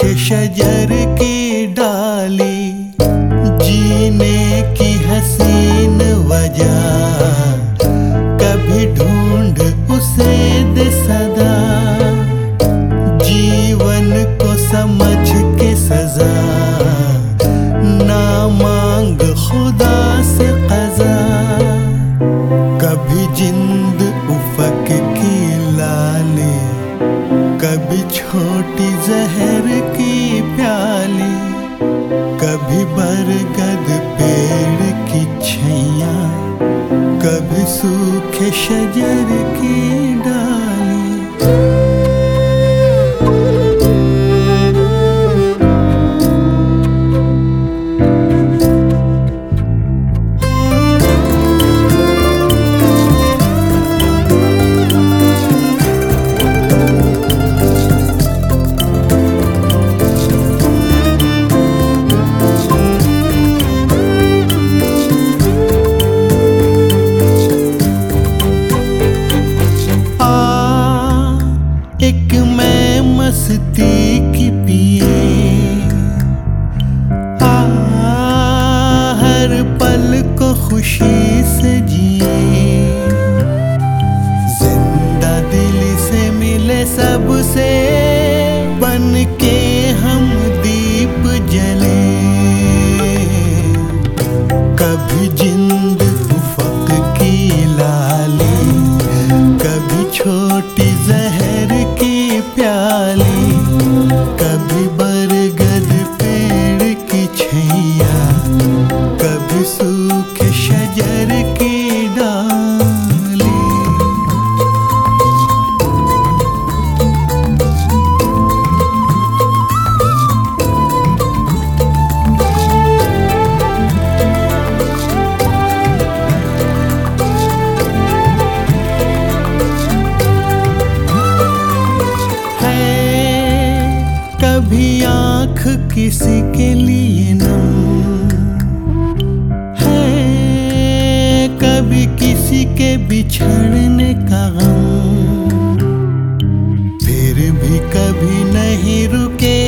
शजर की डाली, जीने की हसीन वजह कभी ढूंढ उसे दे सदा। जीवन को समझ के सजा, ना मांग खुदा से क़ज़ा। कभी जिंद उफ़क़ की लाली, कभी छोटी जहर की प्याली, कभी बरगद पेड़ की छैया, कभी सूखे शजर की डाली। एक मैं मस्ती की पिए, हर पल को खुशी से जिए। जिंदा दिली से मिले सबसे, बन के हम दीप जले। कभी जिंद उफ़क़ की लाली, कभी छोटी जहर की प्याली, कभी बरगद पेड़ की छैया, कभी सूखे शजर की डाली। कभी आँख किसी के लिए नम है, कभी किसी के बिछड़ने का गम। फिर भी कभी नहीं रुके